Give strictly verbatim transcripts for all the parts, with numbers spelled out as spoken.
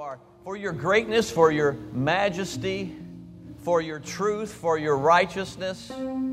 are, for your greatness, for your majesty, for your truth, for your righteousness,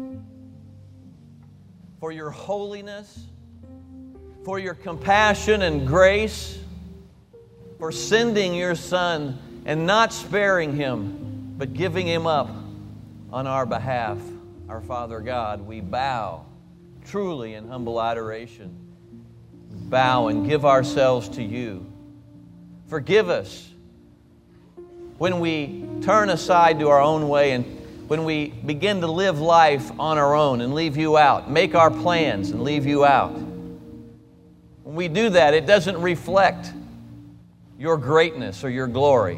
for your holiness, for your compassion and grace, for sending your Son and not sparing Him, but giving Him up on our behalf. Our Father God, we bow truly in humble adoration. Bow and give ourselves to You. Forgive us when we turn aside to our own way and when we begin to live life on our own and leave You out, make our plans and leave You out. When we do that, it doesn't reflect Your greatness or Your glory.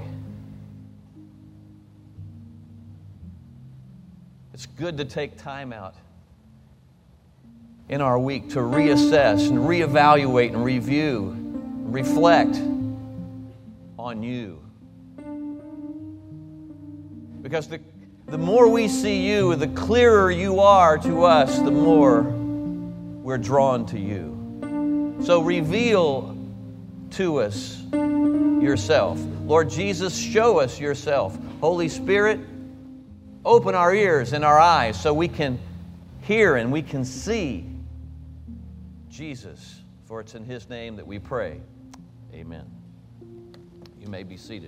It's good to take time out in our week to reassess and reevaluate and review, and reflect on You. Because the, the more we see You, the clearer You are to us, the more we're drawn to You. So reveal to us Yourself. Lord Jesus, show us Yourself. Holy Spirit, open our ears and our eyes so we can hear and we can see Jesus. For it's in His name that we pray. Amen. You may be seated.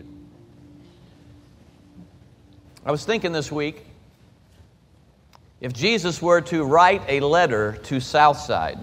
I was thinking this week, if Jesus were to write a letter to Southside,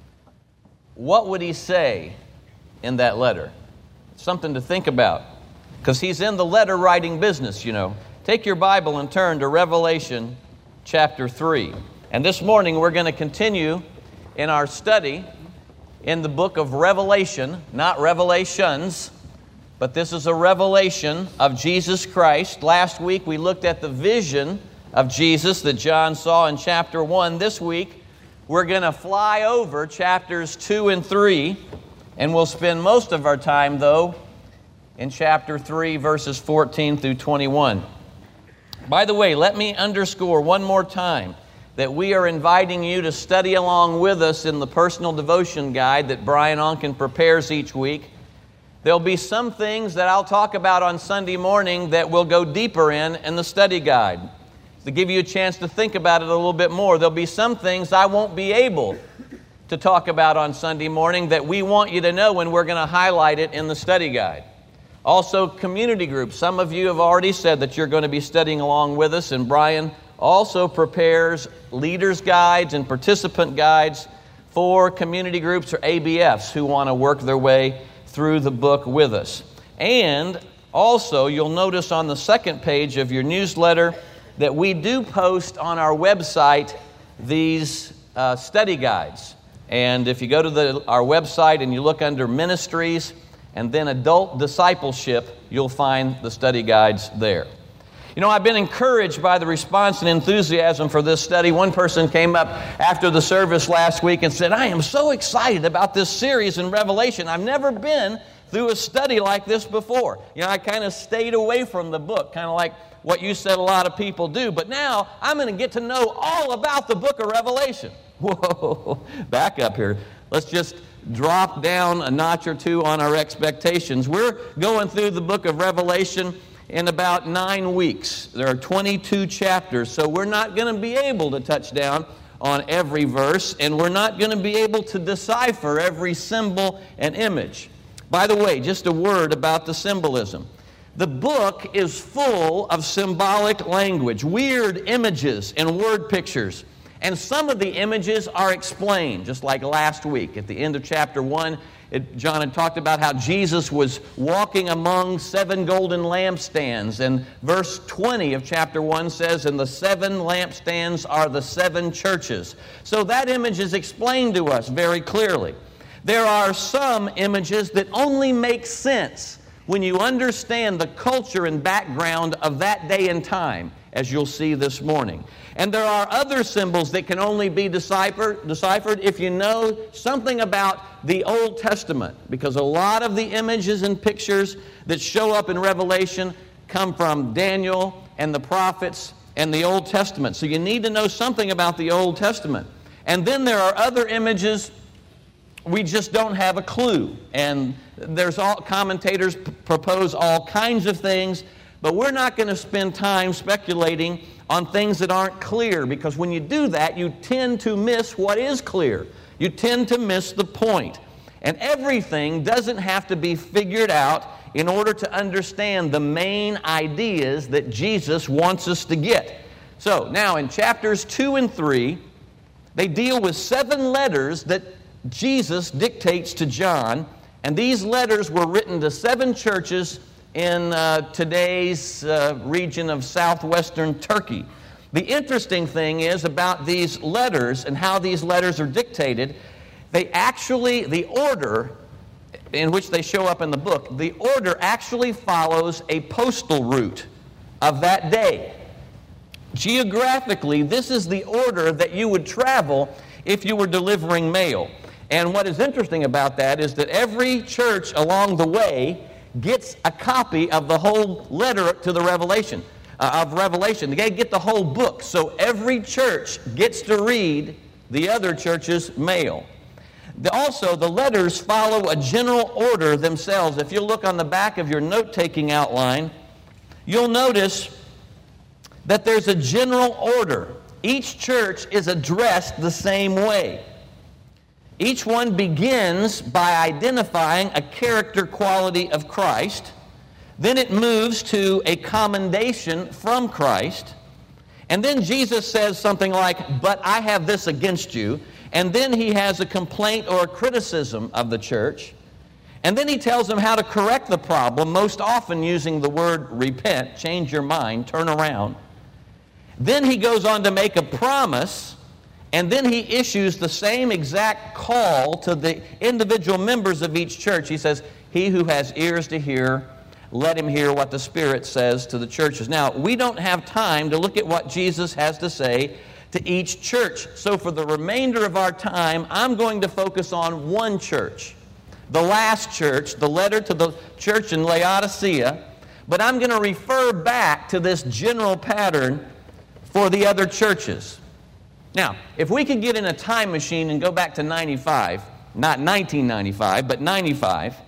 what would He say in that letter? Something to think about, because He's in the letter writing business, you know. Take your Bible and turn to Revelation chapter three. And this morning we're going to continue in our study in the book of Revelation, not Revelations, but this is a revelation of Jesus Christ. Last week we looked at the vision of Jesus that John saw in chapter one. This week we're going to fly over chapters two and three, and we'll spend most of our time, though, in chapter three, verses fourteen through twenty-one. By the way, let me underscore one more time that we are inviting you to study along with us in the personal devotion guide that Brian Onken prepares each week. There'll be some things that I'll talk about on Sunday morning that we'll go deeper in in the study guide. To give you a chance to think about it a little bit more. There'll be some things I won't be able to talk about on Sunday morning that we want you to know, and we're going to highlight it in the study guide. Also, community groups. Some of you have already said that you're going to be studying along with us, and Brian also prepares leaders' guides and participant guides for community groups or A B Fs who want to work their way through the book with us. And also, you'll notice on the second page of your newsletter that we do post on our website these uh, study guides. And if you go to the, our website and you look under Ministries and then Adult Discipleship, you'll find the study guides there. You know, I've been encouraged by the response and enthusiasm for this study. One person came up after the service last week and said, I am so excited about this series in Revelation. I've never been through a study like this before. You know, I kind of stayed away from the book, kind of like what you said a lot of people do. But now I'm going to get to know all about the book of Revelation. Whoa, back up here. Let's just drop down a notch or two on our expectations. We're going through the book of Revelation in about nine weeks. There are twenty-two chapters, so we're not going to be able to touch down on every verse, and we're not going to be able to decipher every symbol and image. By the way, just a word about the symbolism. The book is full of symbolic language, weird images and word pictures. And some of the images are explained, just like last week. At the end of chapter one, it, John had talked about how Jesus was walking among seven golden lampstands. And verse twenty of chapter one says, and the seven lampstands are the seven churches. So that image is explained to us very clearly. There are some images that only make sense when you understand the culture and background of that day and time, as you'll see this morning. And there are other symbols that can only be deciphered, deciphered if you know something about the Old Testament, because a lot of the images and pictures that show up in Revelation come from Daniel and the prophets and the Old Testament. So you need to know something about the Old Testament. And then there are other images we just don't have a clue. And there's all commentators p- propose all kinds of things, but we're not going to spend time speculating on things that aren't clear, because when you do that, you tend to miss what is clear. You tend to miss the point. And everything doesn't have to be figured out in order to understand the main ideas that Jesus wants us to get. So now in chapters two and three, they deal with seven letters that Jesus dictates to John, and these letters were written to seven churches in uh, today's uh, region of southwestern Turkey. The interesting thing is about these letters and how these letters are dictated. They actually, the order in which they show up in the book, the order actually follows a postal route of that day. Geographically, this is the order that you would travel if you were delivering mail. And what is interesting about that is that every church along the way gets a copy of the whole letter to the Revelation, uh, of Revelation. They get the whole book. So every church gets to read the other church's mail. The, also, the letters follow a general order themselves. If you look on the back of your note-taking outline, you'll notice that there's a general order. Each church is addressed the same way. Each one begins by identifying a character quality of Christ. Then it moves to a commendation from Christ. And then Jesus says something like, "But I have this against you." And then he has a complaint or a criticism of the church. And then he tells them how to correct the problem, most often using the word repent, change your mind, turn around. Then he goes on to make a promise, and then he issues the same exact call to the individual members of each church. He says, "He who has ears to hear, let him hear what the Spirit says to the churches." Now, we don't have time to look at what Jesus has to say to each church. So for the remainder of our time, I'm going to focus on one church, the last church, the letter to the church in Laodicea, but I'm going to refer back to this general pattern for the other churches. Now, if we could get in a time machine and go back to ninety-five, not nineteen ninety-five, but ninety-five,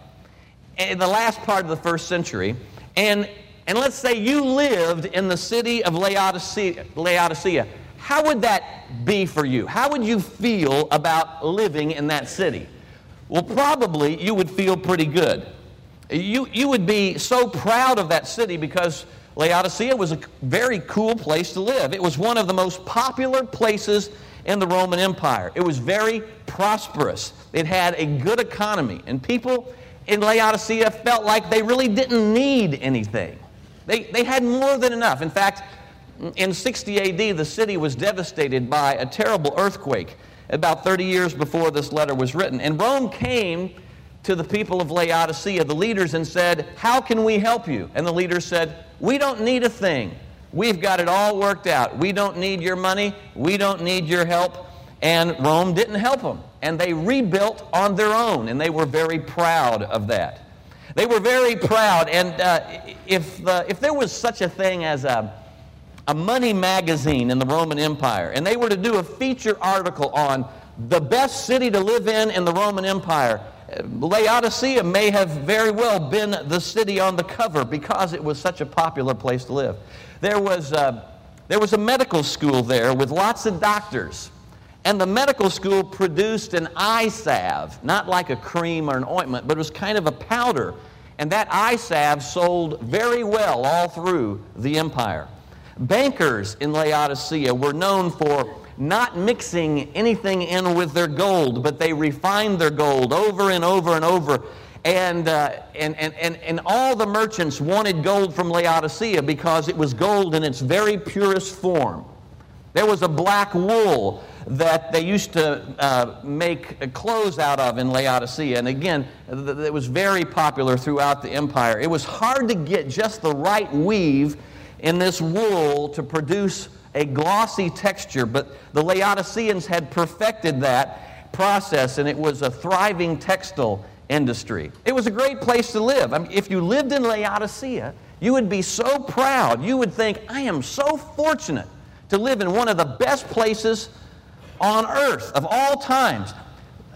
in the last part of the first century, and, and let's say you lived in the city of Laodicea, Laodicea, how would that be for you? How would you feel about living in that city? Well, probably you would feel pretty good. You, you would be so proud of that city because Laodicea was a very cool place to live. It was one of the most popular places in the Roman Empire. It was very prosperous. It had a good economy, and people in Laodicea felt like they really didn't need anything. They, they had more than enough. In fact, in sixty A D, the city was devastated by a terrible earthquake about thirty years before this letter was written. And Rome came to the people of Laodicea, the leaders, and said, "How can we help you?" And the leaders said, "We don't need a thing. We've got it all worked out. We don't need your money. We don't need your help." And Rome didn't help them. And they rebuilt on their own, and they were very proud of that. They were very proud. And uh, if, uh, if there was such a thing as a, a money magazine in the Roman Empire, and they were to do a feature article on the best city to live in in the Roman Empire, Laodicea may have very well been the city on the cover because it was such a popular place to live. There was, uh, there was a medical school there with lots of doctors. And the medical school produced an eye salve, not like a cream or an ointment, but it was kind of a powder. And that eye salve sold very well all through the empire. Bankers in Laodicea were known for not mixing anything in with their gold, but they refined their gold over and over and over. And, uh, and, and, and, and all the merchants wanted gold from Laodicea because it was gold in its very purest form. There was a black wool that they used to uh, make clothes out of in Laodicea. And again, it was very popular throughout the empire. It was hard to get just the right weave in this wool to produce a glossy texture, but the Laodiceans had perfected that process, and it was a thriving textile industry. It was a great place to live. I mean, if you lived in Laodicea, you would be so proud. You would think, "I am so fortunate to live in one of the best places on earth of all times."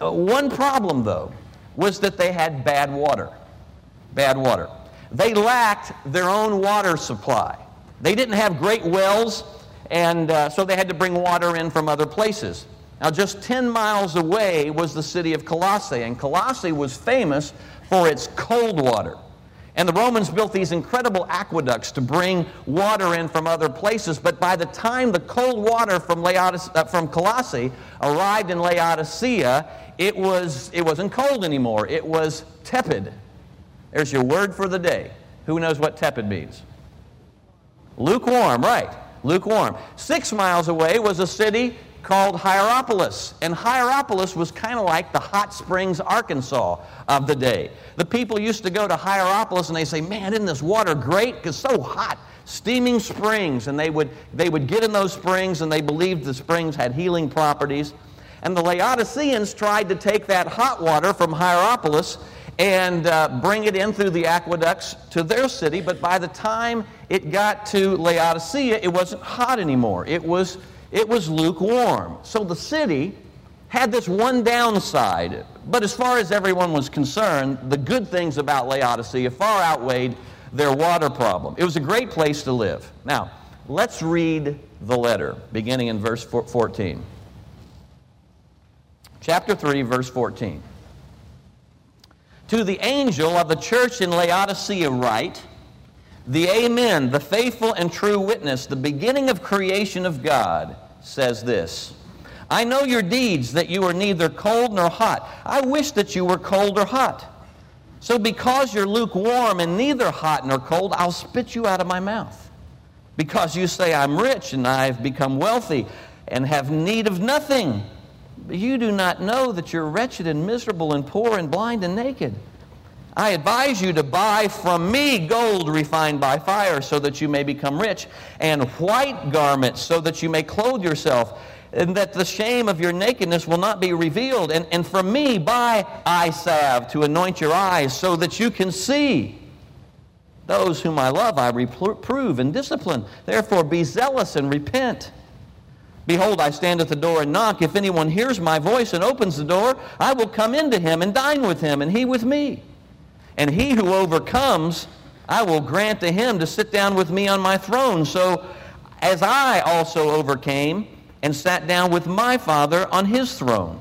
Uh, one problem, though, was that they had bad water. Bad water. They lacked their own water supply. They didn't have great wells, and uh, so they had to bring water in from other places. Now, just ten miles away was the city of Colossae, and Colossae was famous for its cold water. And the Romans built these incredible aqueducts to bring water in from other places, but by the time the cold water from, Laodice- uh, from Colossae arrived in Laodicea, it, was, it wasn't cold anymore. It was tepid. There's your word for the day. Who knows what tepid means? Lukewarm, right. Lukewarm. Six miles away was a city called Hierapolis. And Hierapolis was kind of like the Hot Springs, Arkansas of the day. The people used to go to Hierapolis and they say, man, isn't this water great? It's so hot. Steaming springs. And they would, they would get in those springs, and they believed the springs had healing properties. And the Laodiceans tried to take that hot water from Hierapolis and uh, bring it in through the aqueducts to their city. But by the time it got to Laodicea, it wasn't hot anymore. It was It was lukewarm. So the city had this one downside, but as far as everyone was concerned, the good things about Laodicea far outweighed their water problem. It was a great place to live. Now, let's read the letter, beginning in verse fourteen. Chapter three, verse fourteen. To the angel of the church in Laodicea write, the Amen, the faithful and true witness, the beginning of creation of God, says this, I know your deeds, that you are neither cold nor hot. I wish that you were cold or hot. So because you're lukewarm and neither hot nor cold, I'll spit you out of my mouth. Because you say, I'm rich and I've become wealthy and have need of nothing. But you do not know that you're wretched and miserable and poor and blind and naked. I advise you to buy from me gold refined by fire so that you may become rich, and white garments so that you may clothe yourself, and that the shame of your nakedness will not be revealed. And, and from me buy eye salve to anoint your eyes so that you can see. Those whom I love I reprove and discipline. Therefore be zealous and repent. Behold, I stand at the door and knock. If anyone hears my voice and opens the door, I will come into him and dine with him, and he with me. And he who overcomes, I will grant to him to sit down with me on my throne. So as I also overcame and sat down with my Father on his throne.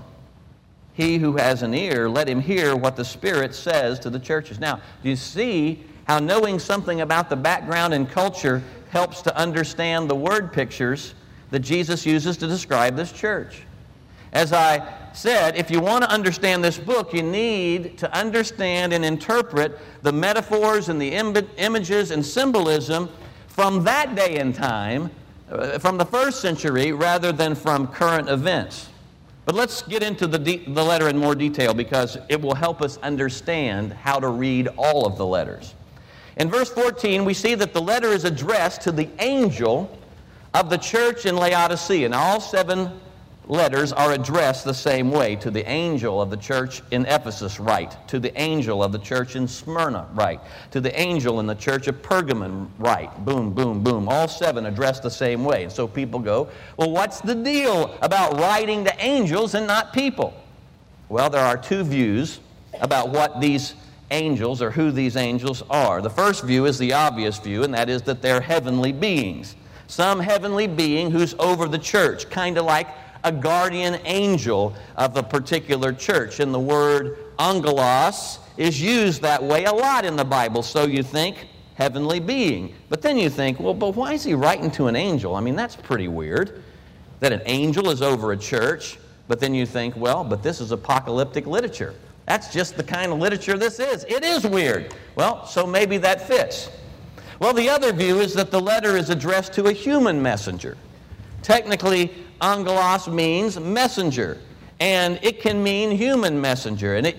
He who has an ear, let him hear what the Spirit says to the churches. Now, do you see how knowing something about the background and culture helps to understand the word pictures that Jesus uses to describe this church? As I said, if you want to understand this book, you need to understand and interpret the metaphors and the im- images and symbolism from that day and time, uh, from the first century, rather than from current events. But let's get into the, de- the letter in more detail, because it will help us understand how to read all of the letters. In verse fourteen, we see that the letter is addressed to the angel of the church in Laodicea. And all seven letters are addressed the same way. To the angel of the church in Ephesus, write. To the angel of the church in Smyrna, write. To the angel in the church of Pergamon, write. Boom, boom, boom. All seven addressed the same way. And so people go, well, what's the deal about writing to angels and not people? Well, there are two views about what these angels, or who these angels are. The first view is the obvious view, and that is that they're heavenly beings. Some heavenly being who's over the church, kind of like a guardian angel of a particular church. And the word angelos is used that way a lot in the Bible. So you think heavenly being. But then you think, well, but why is he writing to an angel? I mean, that's pretty weird, that an angel is over a church. But then you think, well, but this is apocalyptic literature. That's just the kind of literature this is. It is weird. Well, so maybe that fits. Well, the other view is that the letter is addressed to a human messenger. Technically, angelos means messenger, and it can mean human messenger, and it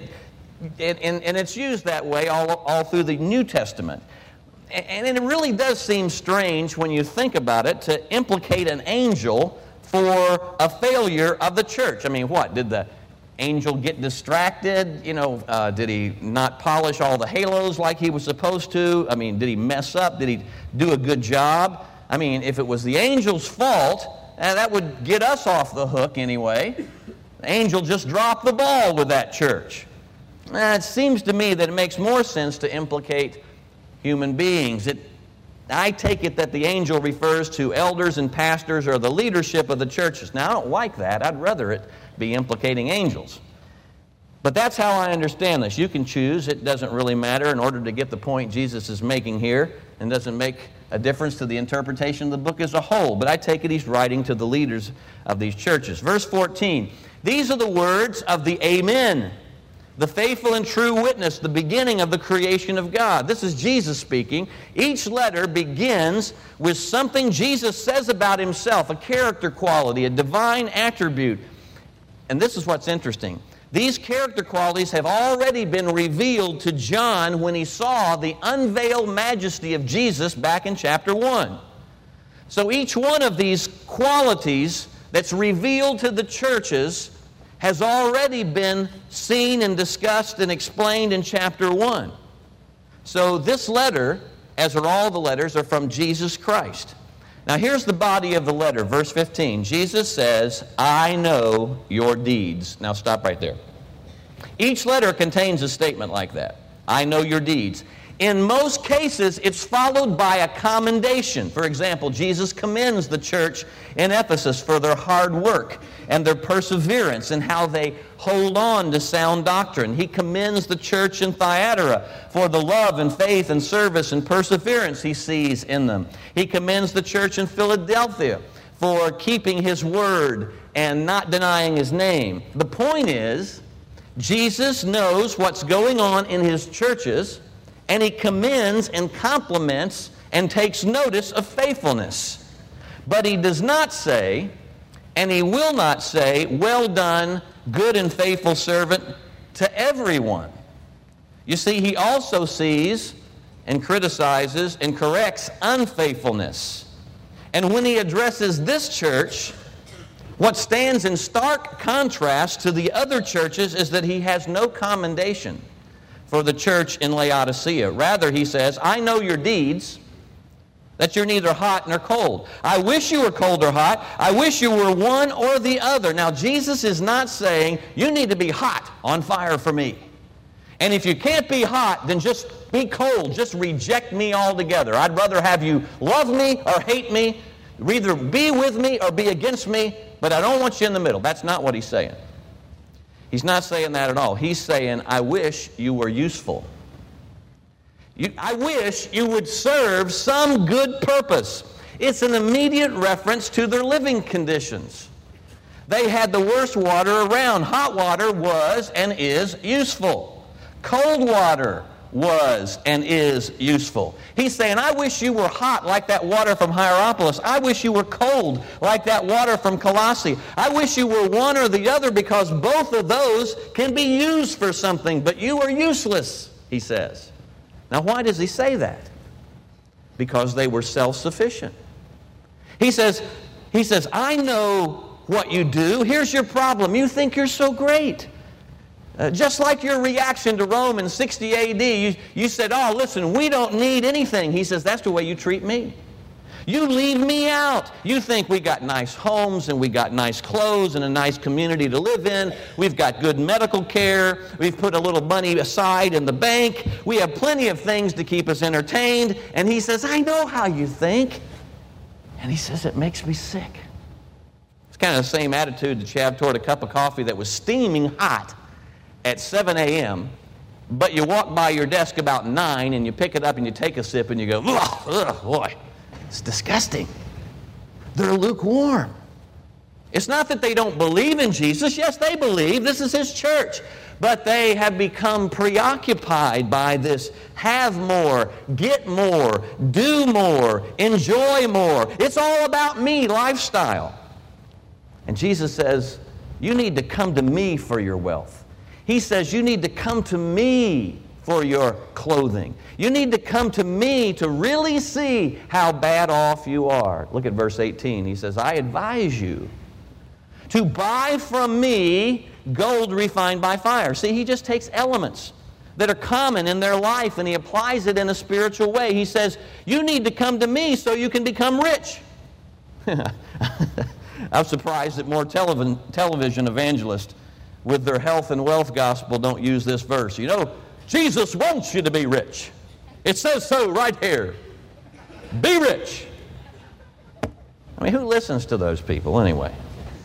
and, and it's used that way all, all through the New Testament. And it really does seem strange when you think about it to implicate an angel for a failure of the church. I mean, what? Did the angel get distracted? You know, uh, did he not polish all the halos like he was supposed to? I mean, did he mess up? Did he do a good job? I mean, if it was the angel's fault, uh, that would get us off the hook anyway. The angel just dropped the ball with that church. Now, it seems to me that it makes more sense to implicate human beings. It, I take it that the angel refers to elders and pastors or the leadership of the churches. Now, I don't like that. I'd rather it be implicating angels. But that's how I understand this. You can choose. It doesn't really matter in order to get the point Jesus is making here, and doesn't make a difference to the interpretation of the book as a whole. But I take it he's writing to the leaders of these churches. Verse fourteen, these are the words of the Amen, the faithful and true witness, the beginning of the creation of God. This is Jesus speaking. Each letter begins with something Jesus says about himself, a character quality, a divine attribute. And this is what's interesting. These character qualities have already been revealed to John when he saw the unveiled majesty of Jesus back in chapter one. So each one of these qualities that's revealed to the churches has already been seen and discussed and explained in chapter one. So this letter, as are all the letters, are from Jesus Christ. Now here's the body of the letter, verse fifteen. Jesus says, I know your deeds. Now stop right there. Each letter contains a statement like that. I know your deeds. In most cases, it's followed by a commendation. For example, Jesus commends the church in Ephesus for their hard work and their perseverance and how they hold on to sound doctrine. He commends the church in Thyatira for the love and faith and service and perseverance he sees in them. He commends the church in Philadelphia for keeping his word and not denying his name. The point is, Jesus knows what's going on in his churches, and he commends and compliments and takes notice of faithfulness. But he does not say, and he will not say, well done, good and faithful servant, to everyone. You see, he also sees and criticizes and corrects unfaithfulness. And when he addresses this church, what stands in stark contrast to the other churches is that he has no commendation for the church in Laodicea. Rather, he says, I know your deeds, that you're neither hot nor cold. I wish you were cold or hot. I wish you were one or the other. Now, Jesus is not saying, you need to be hot, on fire for me. And if you can't be hot, then just be cold. Just reject me altogether. I'd rather have you love me or hate me, either be with me or be against me, but I don't want you in the middle. That's not what he's saying. He's not saying that at all. He's saying, I wish you were useful. You, I wish you would serve some good purpose. It's an immediate reference to their living conditions. They had the worst water around. Hot water was and is useful. Cold water was and is useful. He's saying, I wish you were hot like that water from Hierapolis. I wish you were cold like that water from Colossae. I wish you were one or the other, because both of those can be used for something, but you are useless, he says. Now, why does he say that? Because they were self-sufficient. He says, he says, I know what you do. Here's your problem. You think you're so great. Uh, just like your reaction to Rome in sixty A D, you, you said, oh, listen, we don't need anything. He says, that's the way you treat me. You leave me out. You think we got nice homes and we got nice clothes and a nice community to live in. We've got good medical care. We've put a little money aside in the bank. We have plenty of things to keep us entertained. And he says, I know how you think. And he says, it makes me sick. It's kind of the same attitude that you have toward a cup of coffee that was steaming hot at seven a.m., but you walk by your desk about nine and you pick it up and you take a sip and you go, ugh, ugh, boy, it's disgusting. They're lukewarm. It's not that they don't believe in Jesus. Yes, they believe. This is his church. But they have become preoccupied by this have more, get more, do more, enjoy more. It's all about me lifestyle. And Jesus says, you need to come to me for your wealth. He says, you need to come to me for your clothing. You need to come to me to really see how bad off you are. Look at verse eighteen. He says, I advise you to buy from me gold refined by fire. See, he just takes elements that are common in their life and he applies it in a spiritual way. He says, you need to come to me so you can become rich. I'm surprised that more television, television evangelists with their health and wealth gospel don't use this verse. You know, Jesus wants you to be rich. It says so right here. Be rich. I mean, who listens to those people anyway?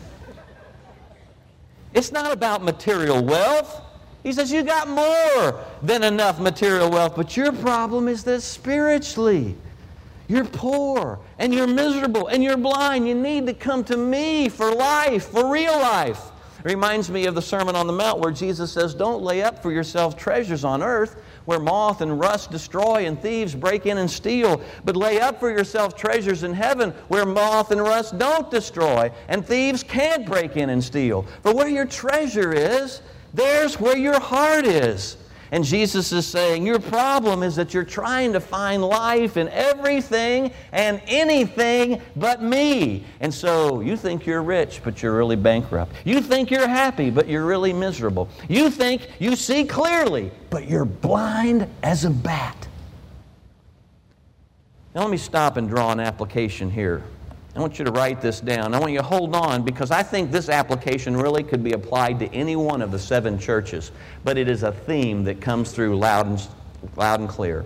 It's not about material wealth. He says you got more than enough material wealth, but your problem is that spiritually you're poor and you're miserable and you're blind. You need to come to me for life, for real life. It reminds me of the Sermon on the Mount where Jesus says, don't lay up for yourselves treasures on earth where moth and rust destroy and thieves break in and steal, but lay up for yourselves treasures in heaven where moth and rust don't destroy and thieves can't break in and steal. For where your treasure is, there's where your heart is. And Jesus is saying, your problem is that you're trying to find life in everything and anything but me. And so you think you're rich, but you're really bankrupt. You think you're happy, but you're really miserable. You think you see clearly, but you're blind as a bat. Now let me stop and draw an application here. I want you to write this down. I want you to hold on because I think this application really could be applied to any one of the seven churches. But it is a theme that comes through loud and, loud and clear.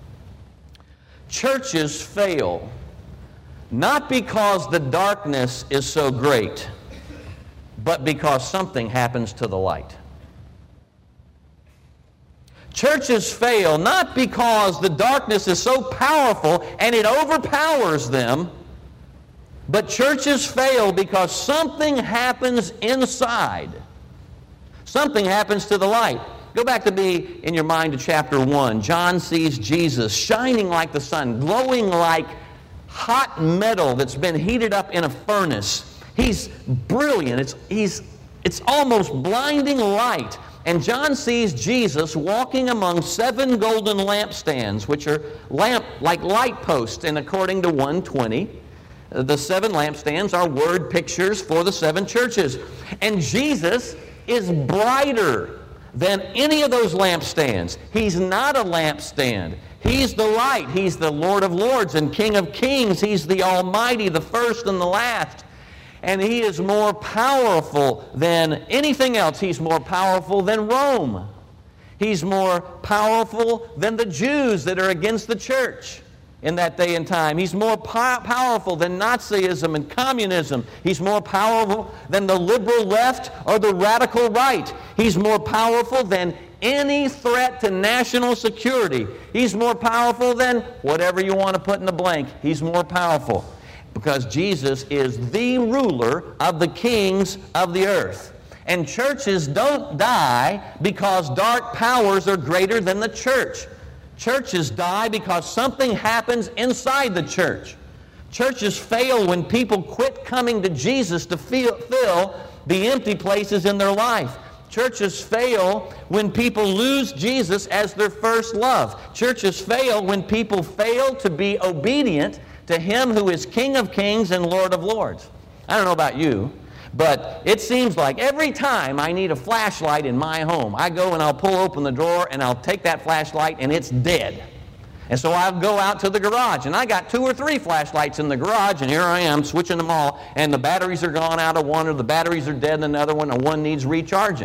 Churches fail not because the darkness is so great, but because something happens to the light. Churches fail not because the darkness is so powerful and it overpowers them, but churches fail because something happens inside. Something happens to the light. Go back to me in your mind to chapter one. John sees Jesus shining like the sun, glowing like hot metal that's been heated up in a furnace. He's brilliant. It's, he's, it's almost blinding light. And John sees Jesus walking among seven golden lampstands, which are lamp like light posts. And according to one twenty, the seven lampstands are word pictures for the seven churches. And Jesus is brighter than any of those lampstands. He's not a lampstand. He's the light. He's the Lord of Lords and King of Kings. He's the Almighty, the first and the last. And He is more powerful than anything else. He's more powerful than Rome. He's more powerful than the Jews that are against the church in that day and time. He's more po- powerful than Nazism and communism. He's more powerful than the liberal left or the radical right. He's more powerful than any threat to national security. He's more powerful than whatever you want to put in the blank. He's more powerful because Jesus is the ruler of the kings of the earth. And churches don't die because dark powers are greater than the church. Churches die because something happens inside the church. Churches fail when people quit coming to Jesus to feel, fill the empty places in their life. Churches fail when people lose Jesus as their first love. Churches fail when people fail to be obedient to Him who is King of Kings and Lord of Lords. I don't know about you, but it seems like every time I need a flashlight in my home, I go and I'll pull open the drawer and I'll take that flashlight and it's dead. And so I'll go out to the garage and I got two or three flashlights in the garage and here I am switching them all and the batteries are gone out of one or the batteries are dead in another one and one needs recharging.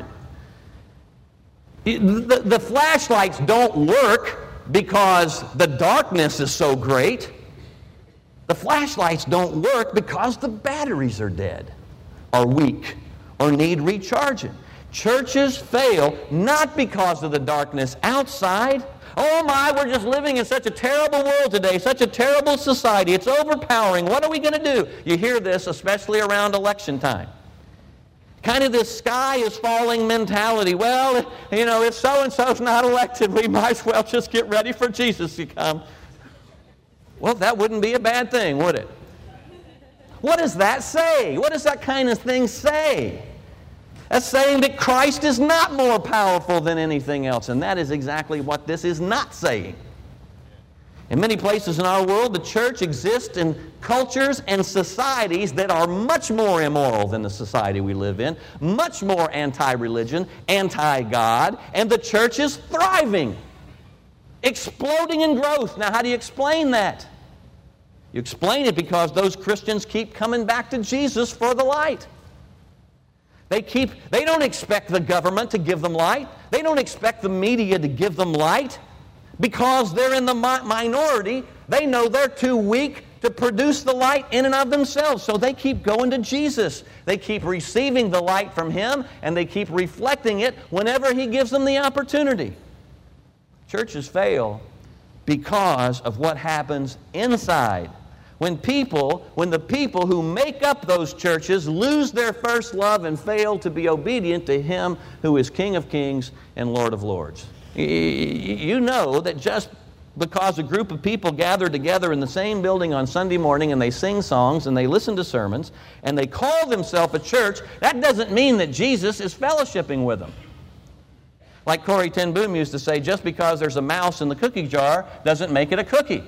The, the, the flashlights don't work because the darkness is so great. The flashlights don't work because the batteries are dead, or weak, or need recharging. Churches fail not because of the darkness outside. Oh my, we're just living in such a terrible world today, such a terrible society. It's overpowering. What are we going to do? You hear this, especially around election time. Kind of this sky is falling mentality. Well, you know, if so-and-so's not elected, we might as well just get ready for Jesus to come. Well, that wouldn't be a bad thing, would it? What does that say? What does that kind of thing say? That's saying that Christ is not more powerful than anything else, and that is exactly what this is not saying. In many places in our world, the church exists in cultures and societies that are much more immoral than the society we live in, much more anti-religion, anti-God, and the church is thriving, exploding in growth. Now, how do you explain that? You explain it because those Christians keep coming back to Jesus for the light. They keep, they don't expect the government to give them light. They don't expect the media to give them light. Because they're in the mi- minority, they know they're too weak to produce the light in and of themselves. So they keep going to Jesus. They keep receiving the light from Him, and they keep reflecting it whenever He gives them the opportunity. Churches fail because of what happens inside. When people, when the people who make up those churches lose their first love and fail to be obedient to Him who is King of Kings and Lord of Lords. You know that just because a group of people gather together in the same building on Sunday morning and they sing songs and they listen to sermons and they call themselves a church, that doesn't mean that Jesus is fellowshipping with them. Like Corrie ten Boom used to say, just because there's a mouse in the cookie jar doesn't make it a cookie.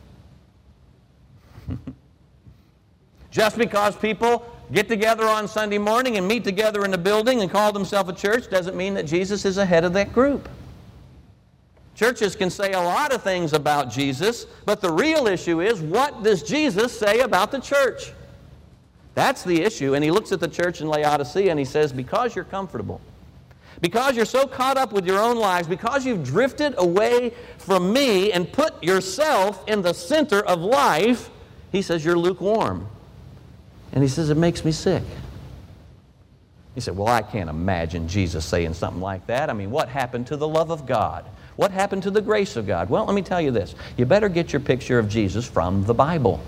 Just because people get together on Sunday morning and meet together in a building and call themselves a church doesn't mean that Jesus is ahead of that group. Churches can say a lot of things about Jesus, but the real issue is, what does Jesus say about the church? That's the issue. And He looks at the church in Laodicea and He says, because you're comfortable, because you're so caught up with your own lives, because you've drifted away from Me and put yourself in the center of life, He says, you're lukewarm. And He says, it makes me sick. He said, well, I can't imagine Jesus saying something like that. I mean, what happened to the love of God? What happened to the grace of God? Well, let me tell you this. You better get your picture of Jesus from the Bible.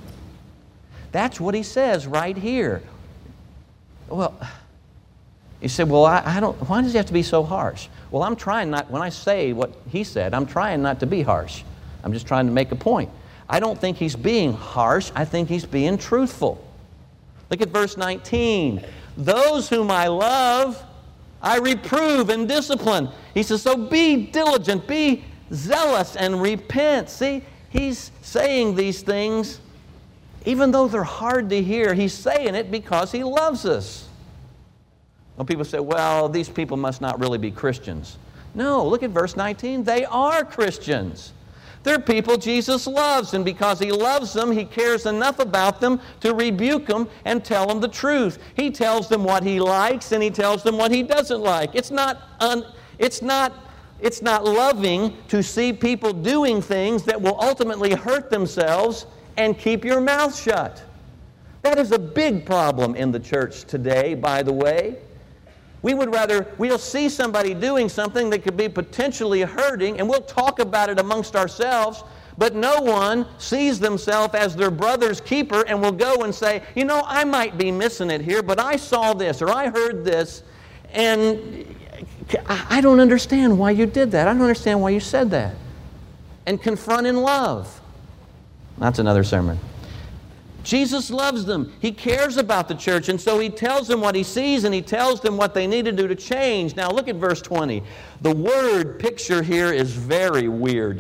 That's what He says right here. Well, He said, well, I, I don't, why does He have to be so harsh? Well, I'm trying not, when I say what He said, I'm trying not to be harsh. I'm just trying to make a point. I don't think He's being harsh. I think He's being truthful. Look at verse nineteen. Those whom I love, I reprove and discipline. He says, so be diligent, be zealous, and repent. See, He's saying these things, even though they're hard to hear, He's saying it because He loves us. When people say, well, these people must not really be Christians. No, look at verse nineteen. They are Christians. They're people Jesus loves, and because He loves them, He cares enough about them to rebuke them and tell them the truth. He tells them what He likes, and He tells them what He doesn't like. It's not, un, it's not, it's not loving to see people doing things that will ultimately hurt themselves and keep your mouth shut. That is a big problem in the church today, by the way. We would rather, we'll see somebody doing something that could be potentially hurting, and we'll talk about it amongst ourselves, but no one sees themselves as their brother's keeper and will go and say, you know, I might be missing it here, but I saw this or I heard this, and I don't understand why you did that. I don't understand why you said that. And confront in love. That's another sermon. Jesus loves them. He cares about the church, and so He tells them what He sees, and He tells them what they need to do to change. Now look at verse twenty. The word picture here is very weird.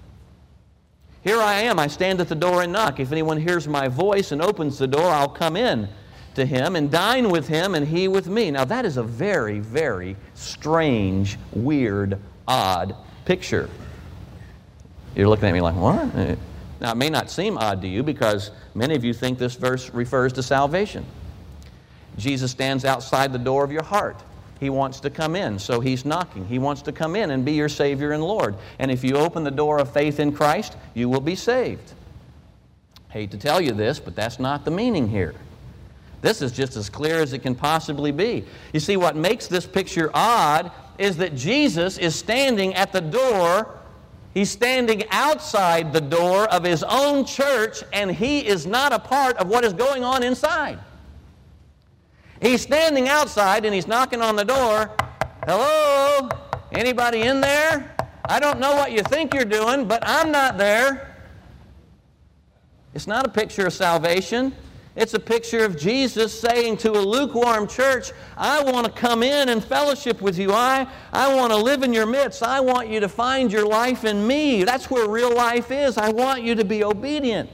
Here I am, I stand at the door and knock. If anyone hears my voice and opens the door, I'll come in to him and dine with him and he with me. Now that is a very, very strange, weird, odd picture. You're looking at me like, what? Now, it may not seem odd to you because many of you think this verse refers to salvation. Jesus stands outside the door of your heart. He wants to come in, so He's knocking. He wants to come in and be your Savior and Lord. And if you open the door of faith in Christ, you will be saved. Hate to tell you this, but that's not the meaning here. This is just as clear as it can possibly be. You see, what makes this picture odd is that Jesus is standing at the door. He's standing outside the door of His own church, and He is not a part of what is going on inside. He's standing outside and He's knocking on the door. Hello? Anybody in there? I don't know what you think you're doing, but I'm not there. It's not a picture of salvation. It's a picture of Jesus saying to a lukewarm church, I want to come in and fellowship with you. I, I want to live in your midst. I want you to find your life in me. That's where real life is. I want you to be obedient.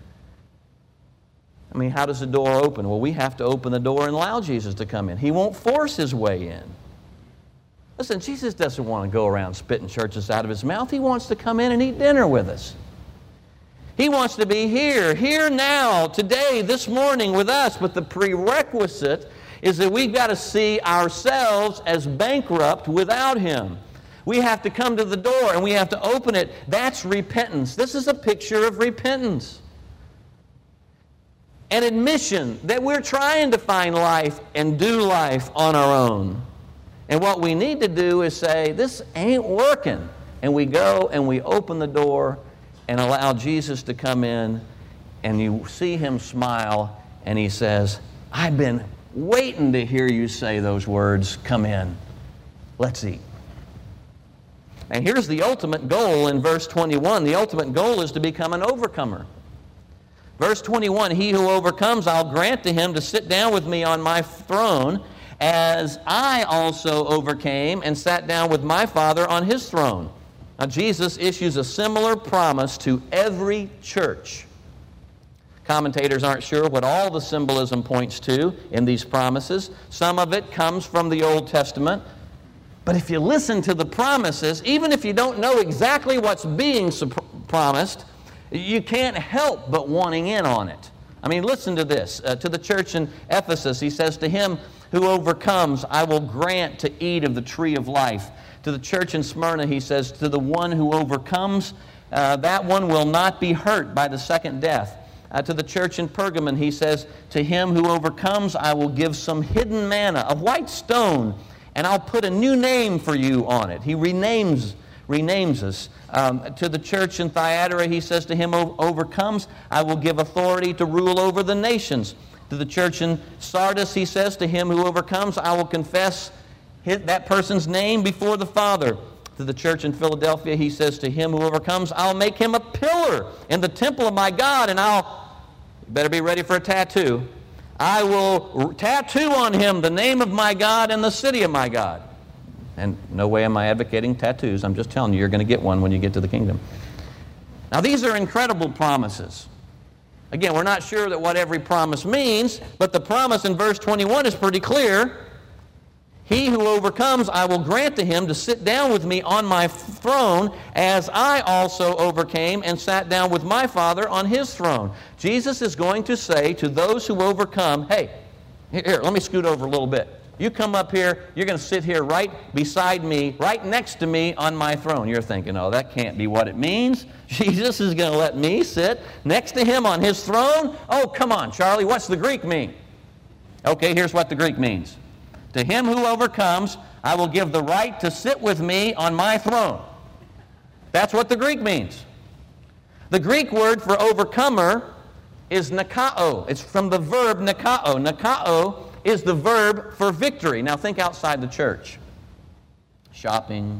I mean, how does the door open? Well, we have to open the door and allow Jesus to come in. He won't force His way in. Listen, Jesus doesn't want to go around spitting churches out of His mouth. He wants to come in and eat dinner with us. He wants to be here, here now, today, this morning with us, but the prerequisite is that we've got to see ourselves as bankrupt without Him. We have to come to the door and we have to open it. That's repentance. This is a picture of repentance. An admission that we're trying to find life and do life on our own. And what we need to do is say, this ain't working. And we go and we open the door and allow Jesus to come in, and you see Him smile and He says, I've been waiting to hear you say those words. Come in. Let's eat. And here's the ultimate goal in verse twenty-one. The ultimate goal is to become an overcomer. Verse twenty-one, he who overcomes, I'll grant to him to sit down with me on my throne, as I also overcame and sat down with my Father on His throne. Now, Jesus issues a similar promise to every church. Commentators aren't sure what all the symbolism points to in these promises. Some of it comes from the Old Testament. But if you listen to the promises, even if you don't know exactly what's being promised, you can't help but wanting in on it. I mean, listen to this. Uh, to the church in Ephesus, He says, to him who overcomes, I will grant to eat of the tree of life. To the church in Smyrna, He says, to the one who overcomes, uh, that one will not be hurt by the second death. Uh, to the church in Pergamon, He says, to him who overcomes, I will give some hidden manna, a white stone, and I'll put a new name for you on it. He renames, renames us. Um, to the church in Thyatira, He says, to him who overcomes, I will give authority to rule over the nations. To the church in Sardis, He says, to him who overcomes, I will confess that person's name before the Father. To the church in Philadelphia, He says, to him who overcomes, I'll make him a pillar in the temple of my God, and I'll, you better be ready for a tattoo, I will tattoo on him the name of my God and the city of my God. And no way am I advocating tattoos. I'm just telling you, you're going to get one when you get to the kingdom. Now, these are incredible promises. Again, we're not sure that what every promise means, but the promise in verse twenty-one is pretty clear. He who overcomes, I will grant to him to sit down with me on my throne, as I also overcame and sat down with my Father on His throne. Jesus is going to say to those who overcome, hey, here, let me scoot over a little bit. You come up here, you're going to sit here right beside me, right next to me on my throne. You're thinking, oh, that can't be what it means. Jesus is going to let me sit next to Him on His throne? Oh, come on, Charlie, what's the Greek mean? Okay, here's what the Greek means. To him who overcomes, I will give the right to sit with me on my throne. That's what the Greek means. The Greek word for overcomer is nikao. It's from the verb nikao. Nikao is the verb for victory. Now think outside the church. Shopping,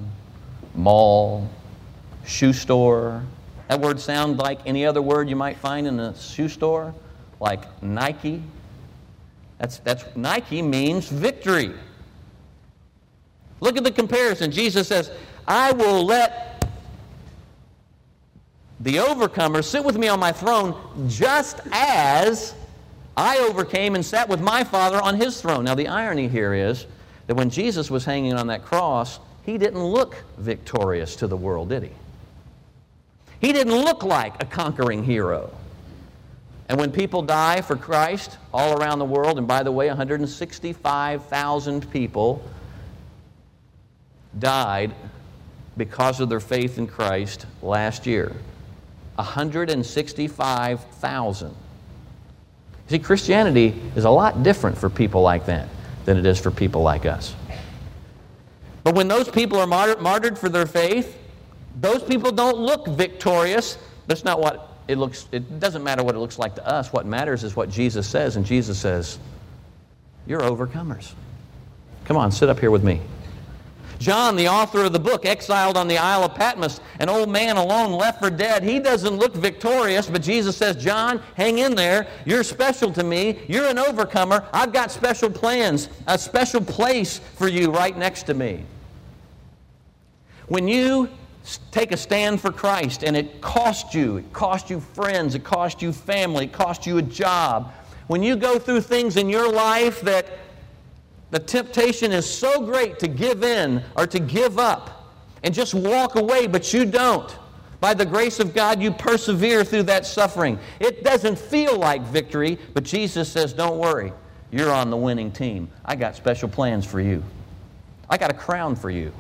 mall, shoe store. That word sounds like any other word you might find in a shoe store, like Nike. That's, that's Nike means victory. Look at the comparison. Jesus says, I will let the overcomer sit with me on my throne just as I overcame and sat with my Father on His throne. Now the irony here is that when Jesus was hanging on that cross, He didn't look victorious to the world, did He? He didn't look like a conquering hero. And when people die for Christ all around the world, and by the way, one hundred sixty-five thousand people died because of their faith in Christ last year. one hundred sixty-five thousand. See, Christianity is a lot different for people like that than it is for people like us. But when those people are martyred, martyred for their faith, those people don't look victorious. That's not what it looks. It doesn't matter what it looks like to us. What matters is what Jesus says, and Jesus says, you're overcomers. Come on, sit up here with me. John, the author of the book, exiled on the Isle of Patmos, an old man alone, left for dead. He doesn't look victorious, but Jesus says, John, hang in there. You're special to me. You're an overcomer. I've got special plans, a special place for you right next to me. When you take a stand for Christ and it cost you, it cost you friends, it cost you family, it cost you a job. When you go through things in your life that the temptation is so great to give in or to give up and just walk away, but you don't. By the grace of God, you persevere through that suffering. It doesn't feel like victory, but Jesus says, don't worry. You're on the winning team. I got special plans for you. I got a crown for you.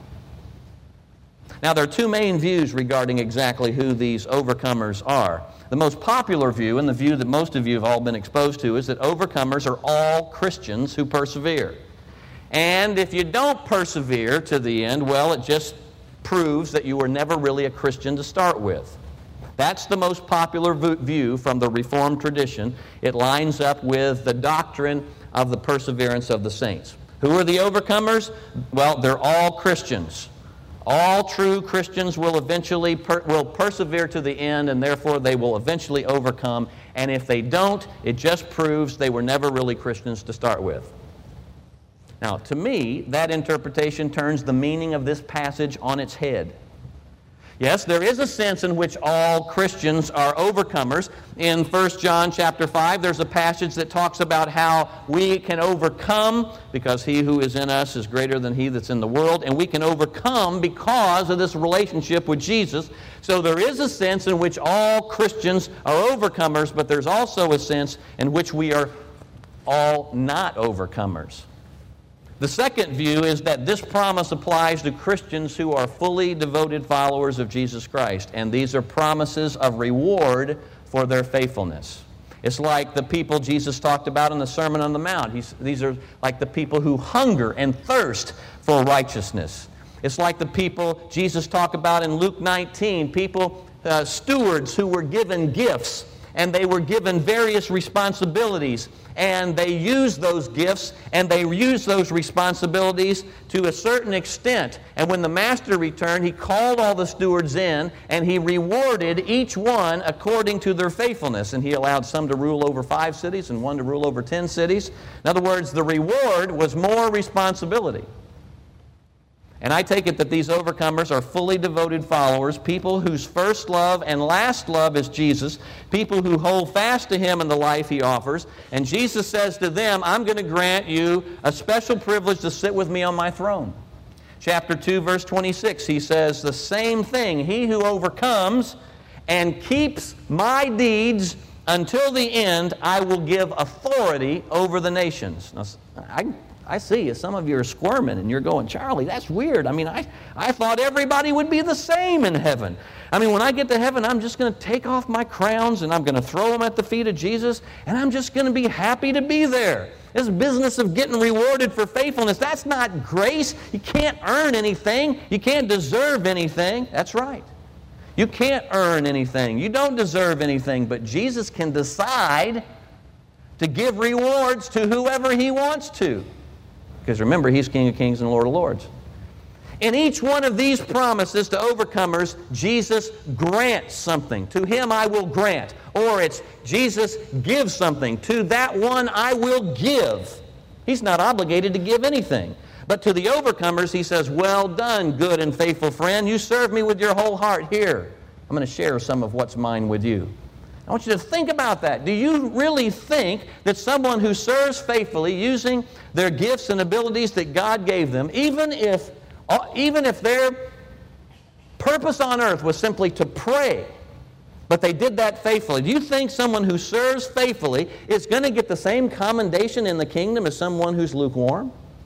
Now, there are two main views regarding exactly who these overcomers are. The most popular view, and the view that most of you have all been exposed to, is that overcomers are all Christians who persevere. And if you don't persevere to the end, well, it just proves that you were never really a Christian to start with. That's the most popular view from the Reformed tradition. It lines up with the doctrine of the perseverance of the saints. Who are the overcomers? Well, they're all Christians. All true Christians will eventually per, will persevere to the end, and therefore they will eventually overcome. And if they don't, it just proves they were never really Christians to start with. Now, to me, that interpretation turns the meaning of this passage on its head. Yes, there is a sense in which all Christians are overcomers. In First John chapter five, there's a passage that talks about how we can overcome because he who is in us is greater than he that's in the world, and we can overcome because of this relationship with Jesus. So there is a sense in which all Christians are overcomers, but there's also a sense in which we are all not overcomers. The second view is that this promise applies to Christians who are fully devoted followers of Jesus Christ, and these are promises of reward for their faithfulness. It's like the people Jesus talked about in the Sermon on the Mount. He's, these are like the people who hunger and thirst for righteousness. It's like the people Jesus talked about in Luke nineteen, people, uh, stewards who were given gifts, and they were given various responsibilities, and they used those gifts and they used those responsibilities to a certain extent. And when the master returned, he called all the stewards in and he rewarded each one according to their faithfulness. And he allowed some to rule over five cities and one to rule over ten cities. In other words, the reward was more responsibility. And I take it that these overcomers are fully devoted followers, people whose first love and last love is Jesus, people who hold fast to Him and the life He offers. And Jesus says to them, I'm going to grant you a special privilege to sit with me on my throne. Chapter two, verse twenty-six, He says the same thing. He who overcomes and keeps my deeds until the end, I will give authority over the nations. Now, I I see you. Some of you are squirming and you're going, Charlie, that's weird. I mean, I, I thought everybody would be the same in heaven. I mean, when I get to heaven, I'm just going to take off my crowns and I'm going to throw them at the feet of Jesus and I'm just going to be happy to be there. This business of getting rewarded for faithfulness, that's not grace. You can't earn anything. You can't deserve anything. That's right. You can't earn anything. You don't deserve anything, but Jesus can decide to give rewards to whoever He wants to. Because remember, He's King of Kings and Lord of Lords. In each one of these promises to overcomers, Jesus grants something. To him I will grant. Or it's Jesus gives something. To that one I will give. He's not obligated to give anything. But to the overcomers, He says, well done, good and faithful friend. You served me with your whole heart. Here, I'm going to share some of what's mine with you. I want you to think about that. Do you really think that someone who serves faithfully using their gifts and abilities that God gave them, even if, even if their purpose on earth was simply to pray, but they did that faithfully, do you think someone who serves faithfully is going to get the same commendation in the kingdom as someone who's lukewarm?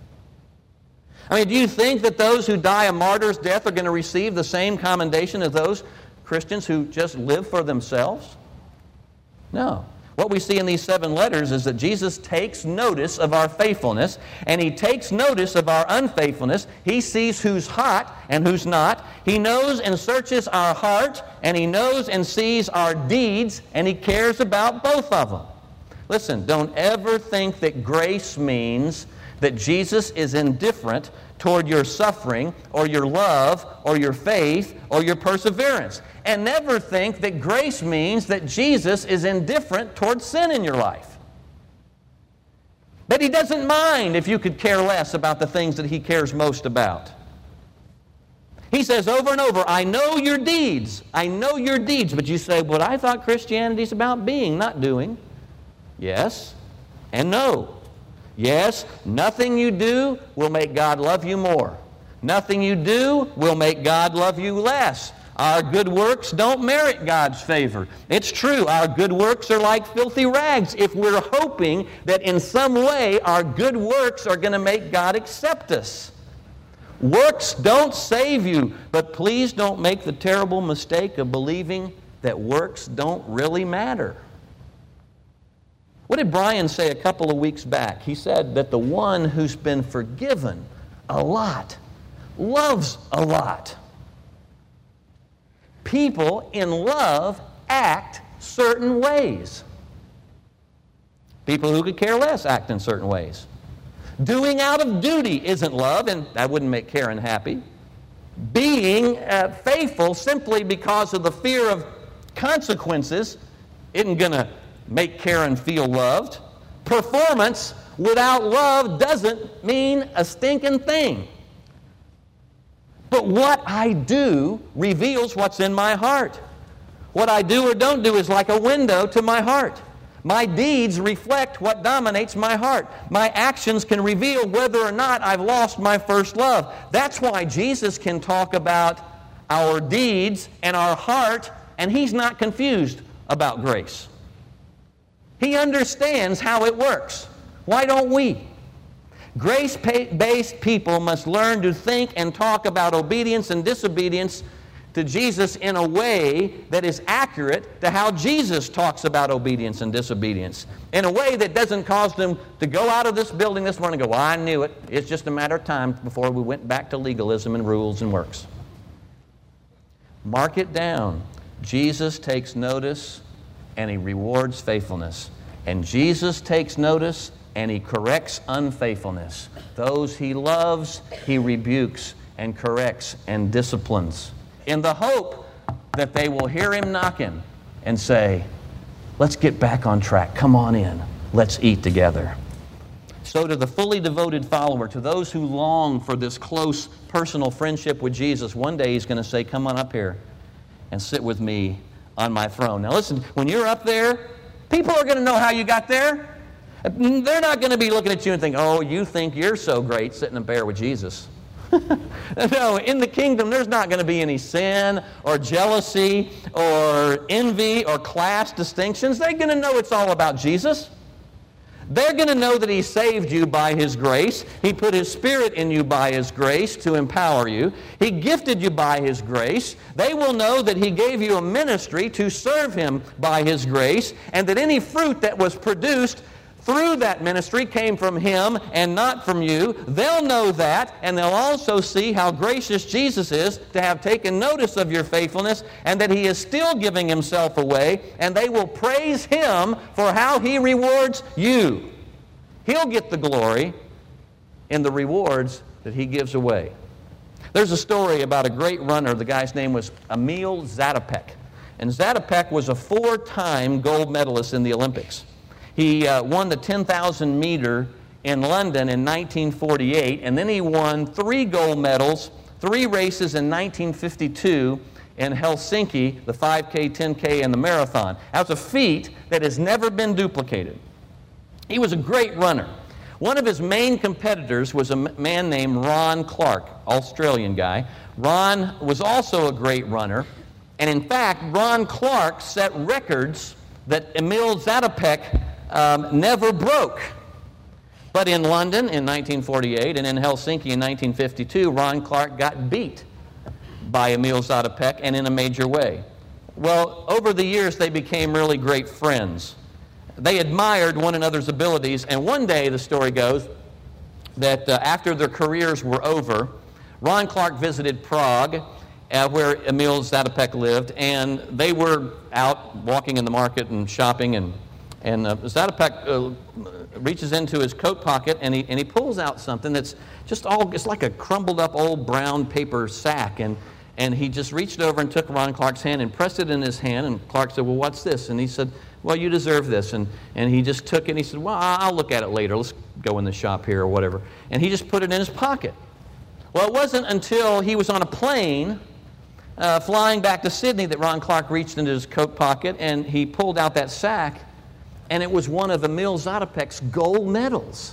I mean, do you think that those who die a martyr's death are going to receive the same commendation as those Christians who just live for themselves? No. What we see in these seven letters is that Jesus takes notice of our faithfulness, and He takes notice of our unfaithfulness. He sees who's hot and who's not. He knows and searches our heart, and He knows and sees our deeds, and He cares about both of them. Listen, don't ever think that grace means that Jesus is indifferent toward your suffering or your love or your faith or your perseverance. And never think that grace means that Jesus is indifferent toward sin in your life. But He doesn't mind if you could care less about the things that He cares most about. He says over and over, I know your deeds. I know your deeds. But you say, but I thought Christianity's about being, not doing. Yes and no. Yes, nothing you do will make God love you more. Nothing you do will make God love you less. Our good works don't merit God's favor. It's true, our good works are like filthy rags if we're hoping that in some way our good works are going to make God accept us. Works don't save you, but please don't make the terrible mistake of believing that works don't really matter. What did Brian say a couple of weeks back? He said that the one who's been forgiven a lot loves a lot. People in love act certain ways. People who could care less act in certain ways. Doing out of duty isn't love, and that wouldn't make Karen happy. Being uh, faithful simply because of the fear of consequences isn't going to make Karen feel loved. Performance without love doesn't mean a stinking thing. But what I do reveals what's in my heart. What I do or don't do is like a window to my heart. My deeds reflect what dominates my heart. My actions can reveal whether or not I've lost my first love. That's why Jesus can talk about our deeds and our heart, and He's not confused about grace. He understands how it works. Why don't we? Grace-based people must learn to think and talk about obedience and disobedience to Jesus in a way that is accurate to how Jesus talks about obedience and disobedience, in a way that doesn't cause them to go out of this building this morning and go, well, I knew it. It's just a matter of time before we went back to legalism and rules and works. Mark it down. Jesus takes notice and He rewards faithfulness. And Jesus takes notice and He corrects unfaithfulness. Those He loves, He rebukes and corrects and disciplines, in the hope that they will hear Him knocking and say, let's get back on track. Come on in. Let's eat together. So to the fully devoted follower, to those who long for this close personal friendship with Jesus, one day He's going to say, come on up here and sit with me on my throne. Now listen, when you're up there, people are going to know how you got there. They're not going to be looking at you and think, oh, you think you're so great sitting up there with Jesus. No, in the kingdom, there's not going to be any sin or jealousy or envy or class distinctions. They're going to know it's all about Jesus. They're going to know that He saved you by His grace. He put His Spirit in you by His grace to empower you. He gifted you by His grace. They will know that He gave you a ministry to serve Him by His grace, and that any fruit that was produced through that ministry came from Him and not from you. They'll know that, and they'll also see how gracious Jesus is to have taken notice of your faithfulness and that He is still giving Himself away, and they will praise Him for how He rewards you. He'll get the glory in the rewards that He gives away. There's a story about a great runner. The guy's name was Emil Zatopek. And Zatopek was a four-time gold medalist in the Olympics. He uh, won the ten thousand meter in London in nineteen forty-eight, and then he won three gold medals, three races in nineteen fifty-two in Helsinki, the five K, ten K, and the marathon. That was a feat that has never been duplicated. He was a great runner. One of his main competitors was a man named Ron Clark, Australian guy. Ron was also a great runner, and in fact, Ron Clark set records that Emil Zatopek Um, never broke. But in London in nineteen forty-eight and in Helsinki in nineteen fifty-two, Ron Clark got beat by Emil Zatopek, and in a major way. Well, over the years, they became really great friends. They admired one another's abilities, and one day, the story goes, that uh, after their careers were over, Ron Clark visited Prague, uh, where Emil Zatopek lived, and they were out walking in the market and shopping, and And uh, Zatopek uh, reaches into his coat pocket and he, and he pulls out something that's just all, it's like a crumbled up old brown paper sack. And, and he just reached over and took Ron Clark's hand and pressed it in his hand. And Clark said, well, what's this? And he said, well, you deserve this. And, and he just took it and he said, well, I'll look at it later. Let's go in the shop here or whatever. And he just put it in his pocket. Well, it wasn't until he was on a plane uh, flying back to Sydney that Ron Clark reached into his coat pocket and he pulled out that sack. And it was one of Emil Zatopek's gold medals.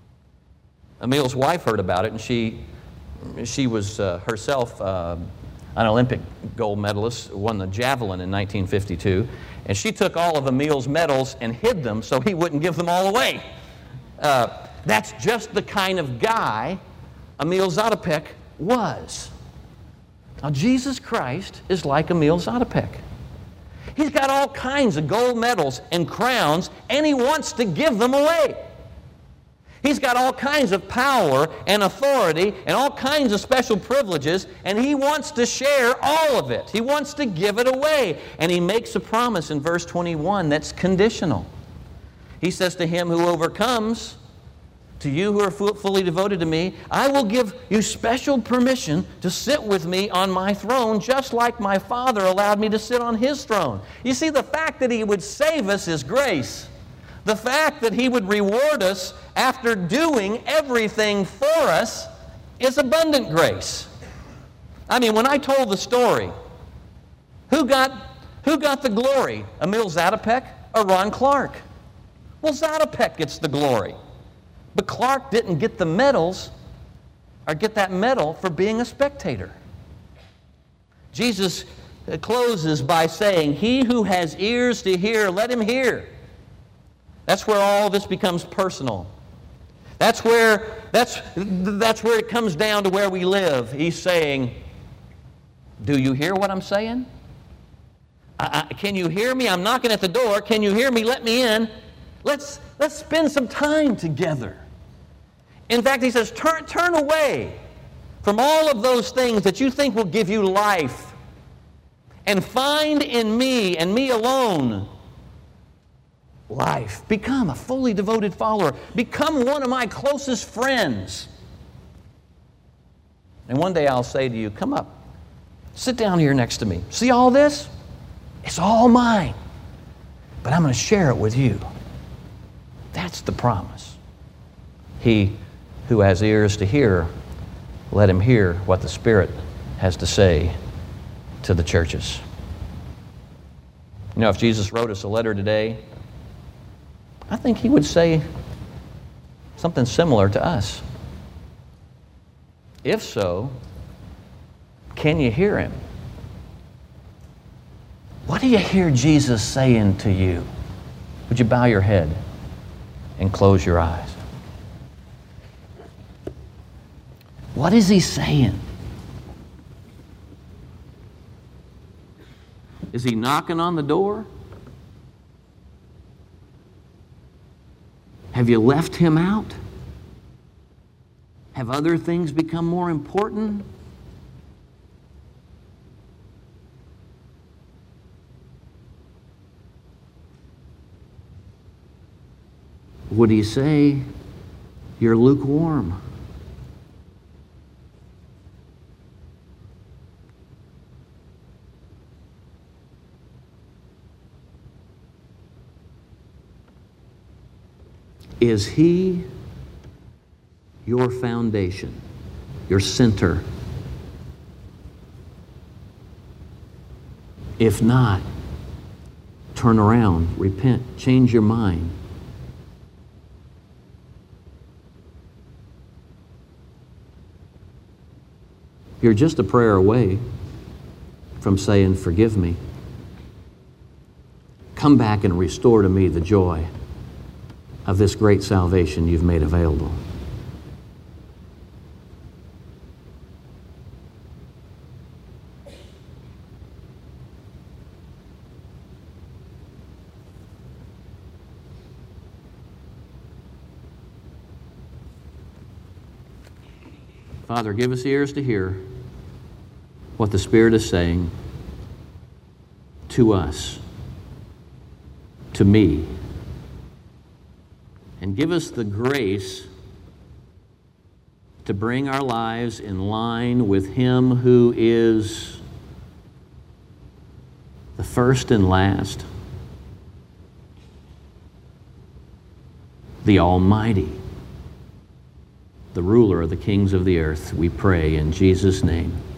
Emil's wife heard about it, and she, she was uh, herself uh, an Olympic gold medalist, won the javelin in nineteen fifty-two, and she took all of Emil's medals and hid them so he wouldn't give them all away. Uh, that's just the kind of guy Emil Zatopek was. Now, Jesus Christ is like Emil Zatopek. He's got all kinds of gold medals and crowns, and he wants to give them away. He's got all kinds of power and authority and all kinds of special privileges, and he wants to share all of it. He wants to give it away. And he makes a promise in verse twenty-one that's conditional. He says, to him who overcomes, to you who are fully devoted to me, I will give you special permission to sit with me on my throne, just like my Father allowed me to sit on His throne. You see, the fact that He would save us is grace. The fact that He would reward us after doing everything for us is abundant grace. I mean, when I told the story, who got, who got the glory? Emil Zatopek or Ron Clark? Well, Zatopek gets the glory. But Clark didn't get the medals or get that medal for being a spectator. Jesus closes by saying, he who has ears to hear, let him hear. That's where all this becomes personal. That's where, that's, that's where it comes down to where we live. He's saying, do you hear what I'm saying? I, I, can you hear me? I'm knocking at the door. Can you hear me? Let me in. Let's, let's spend some time together. In fact, he says, turn, turn away from all of those things that you think will give you life and find in me and me alone life. Become a fully devoted follower. Become one of my closest friends. And one day I'll say to you, come up, sit down here next to me. See all this? It's all mine. But I'm going to share it with you. That's the promise. He who has ears to hear, let him hear what the Spirit has to say to the churches. You know, if Jesus wrote us a letter today, I think He would say something similar to us. If so, can you hear Him? What do you hear Jesus saying to you? Would you bow your head and close your eyes? What is He saying? Is He knocking on the door? Have you left Him out? Have other things become more important? Would He say, you're lukewarm? Is He your foundation, your center? If not, turn around, repent, change your mind. You're just a prayer away from saying, forgive me. Come back and restore to me the joy of this great salvation you've made available. Father, give us ears to hear what the Spirit is saying to us, to me. And give us the grace to bring our lives in line with Him who is the first and last, the Almighty, the ruler of the kings of the earth. We pray in Jesus' name.